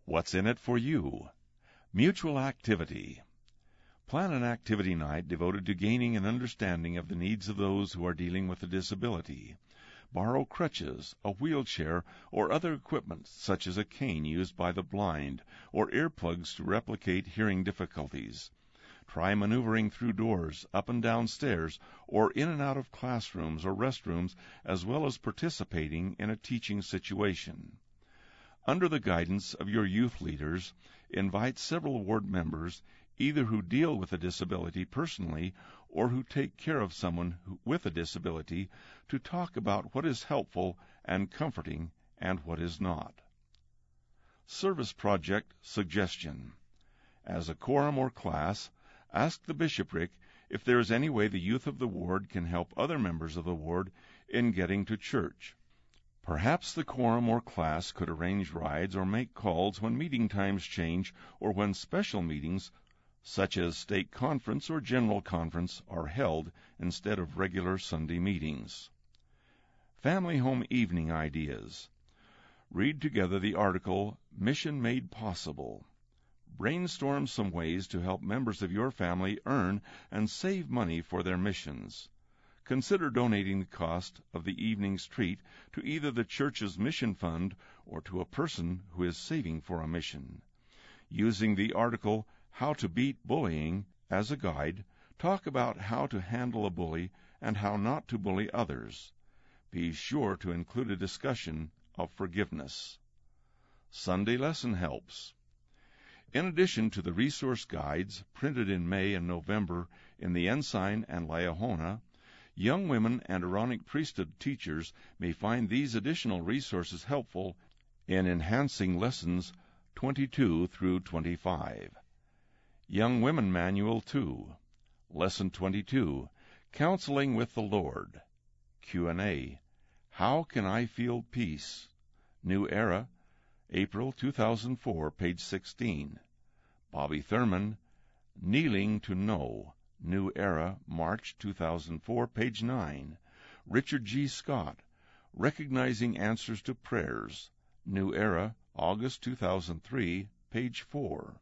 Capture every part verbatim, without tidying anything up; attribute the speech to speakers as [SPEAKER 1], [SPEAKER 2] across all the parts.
[SPEAKER 1] What's in it for you? Mutual activity. Plan an activity night devoted to gaining an understanding of the needs of those who are dealing with a disability. Borrow crutches, a wheelchair, or other equipment such as a cane used by the blind, or earplugs to replicate hearing difficulties. Try maneuvering through doors, up and down stairs, or in and out of classrooms or restrooms, as well as participating in a teaching situation. Under the guidance of your youth leaders, invite several ward members, either who deal with a disability personally or who take care of someone who, with a disability, to talk about what is helpful and comforting and what is not. Service project suggestion. As a quorum or class, ask the bishopric if there is any way the youth of the ward can help other members of the ward in getting to church. Perhaps the quorum or class could arrange rides or make calls when meeting times change or when special meetings, such as stake conference or general conference, are held instead of regular Sunday meetings. Family home evening ideas. Read together the article Mission Made Possible. Brainstorm some ways to help members of your family earn and save money for their missions. Consider donating the cost of the evening's treat to either the church's mission fund or to a person who is saving for a mission. Using the article How to Beat Bullying as a guide, talk about how to handle a bully and how not to bully others. Be sure to include a discussion of forgiveness. Sunday lesson helps. In addition to the resource guides printed in May and November in the Ensign and Liahona, young women and Aaronic priesthood teachers may find these additional resources helpful in enhancing lessons twenty-two through twenty-five. Young Women Manual two. Lesson twenty-two. Counseling with the Lord. Q and A. How Can I Feel Peace? New Era, April two thousand four, page sixteen. Bobby Thurman, Kneeling to Know. New Era, March two thousand four, page nine. Richard G. Scott, Recognizing Answers to Prayers. New Era, August two thousand three, page four.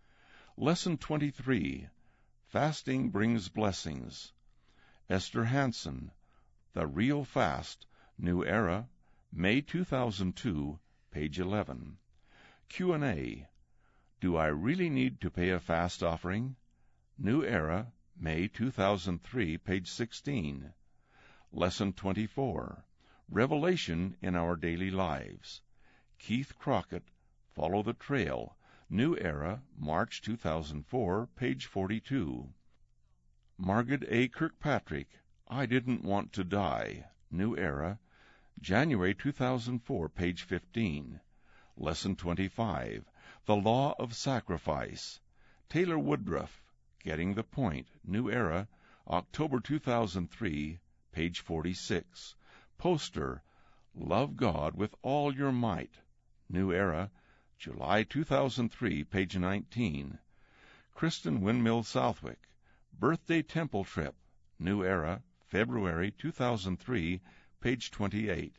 [SPEAKER 1] Lesson twenty-three. Fasting Brings Blessings. Esther Hansen, The Real Fast. New Era, May two thousand two, page eleven. Q and A. Do I Really Need to Pay a Fast Offering? New Era, May two thousand three, page sixteen. Lesson twenty-four. Revelation in Our Daily Lives. Keith Crockett, Follow the Trail. New Era, March two thousand four, page forty-two. Margaret A. Kirkpatrick, I Didn't Want to Die. New Era, January two thousand four, page fifteen. Lesson twenty-five. The Law of Sacrifice. Taylor Woodruff, Getting the Point. New Era, October two thousand three, page forty-six. Poster, Love God with All Your Might. New Era, July two thousand three, page nineteen. Kristen Windmill Southwick, Birthday Temple Trip. New Era, February two thousand three, page twenty-eight.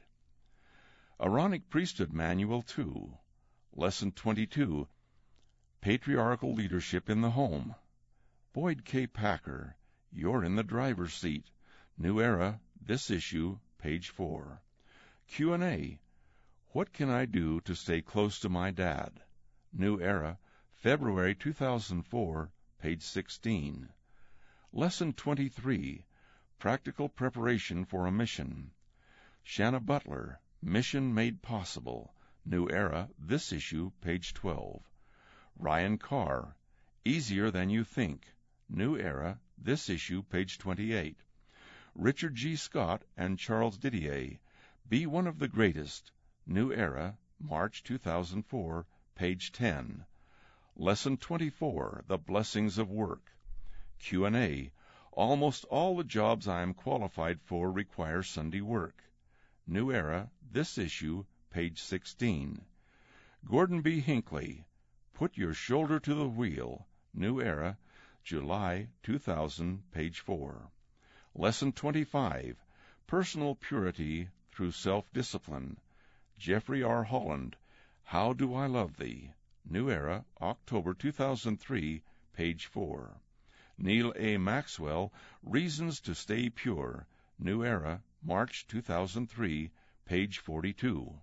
[SPEAKER 1] Aaronic Priesthood Manual two. Lesson twenty-two. Patriarchal Leadership in the Home. Boyd K. Packer, You're in the Driver's Seat. New Era, this issue, page four. Q and A. What Can I Do to Stay Close to My Dad? New Era, February two thousand four, page sixteen. Lesson twenty-three. Practical Preparation for a Mission. Shanna Butler, Mission Made Possible. New Era, this issue, page twelve. Ryan Carr, Easier Than You Think. New Era, this issue, page twenty-eight. Richard G. Scott and Charles Didier, Be One of the Greatest. New Era, March two thousand four, page ten. Lesson twenty-four. The Blessings of Work. Q and A. Almost all the jobs I am qualified for require Sunday work. New Era, this issue, page sixteen. Gordon B. Hinckley, Put Your Shoulder to the Wheel. New Era, July two thousand, page four. Lesson twenty-five. Personal Purity Through Self-Discipline. Jeffrey R. Holland, How Do I Love Thee? New Era, October two thousand three, page four. Neil A. Maxwell, Reasons to Stay Pure, New Era, March two thousand three, page forty-two.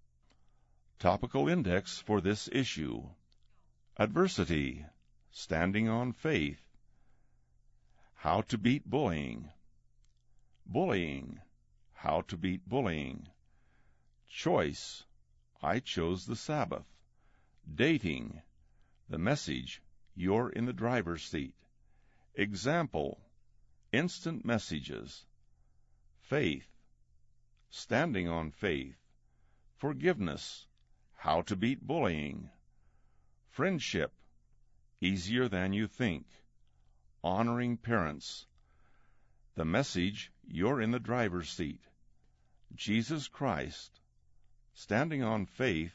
[SPEAKER 1] Topical index for this issue. Adversity, Standing on Faith. How to Beat Bullying. Bullying, How to Beat Bullying. Choice, I Chose the Sabbath. Dating, The Message, You're in the Driver's Seat. Example, Instant Messages. Faith, Standing on Faith. Forgiveness, How to Beat Bullying. Friendship, Easier Than You Think. Honoring Parents. The Message, You're in the Driver's Seat. Jesus Christ, Standing on Faith,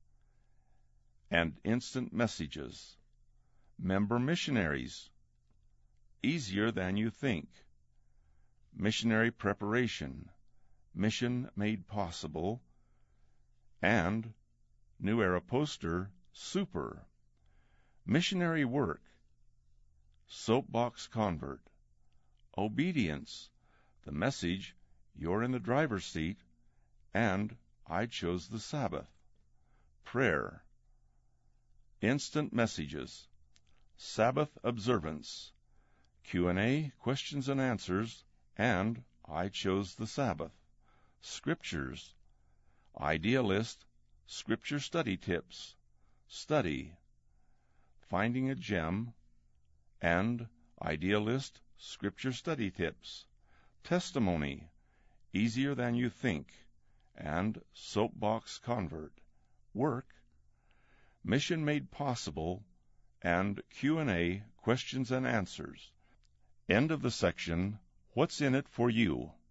[SPEAKER 1] and Instant Messages. Member Missionaries, Easier Than You Think. Missionary Preparation, Mission Made Possible, and New Era Poster, Super. Missionary Work, Soapbox Convert. Obedience, The Message, You're in the Driver's Seat, and I Chose the Sabbath. Prayer, Instant Messages. Sabbath Observance, Q and A, Questions and Answers, and I Chose the Sabbath. Scriptures, Idea List, Scripture Study Tips, Study, Finding a Gem, and Idea List, Scripture Study Tips. Testimony, Easier Than You Think, and Soapbox Convert. Work, Mission Made Possible, and Q and A, Questions and Answers. End of the section, What's in It for You?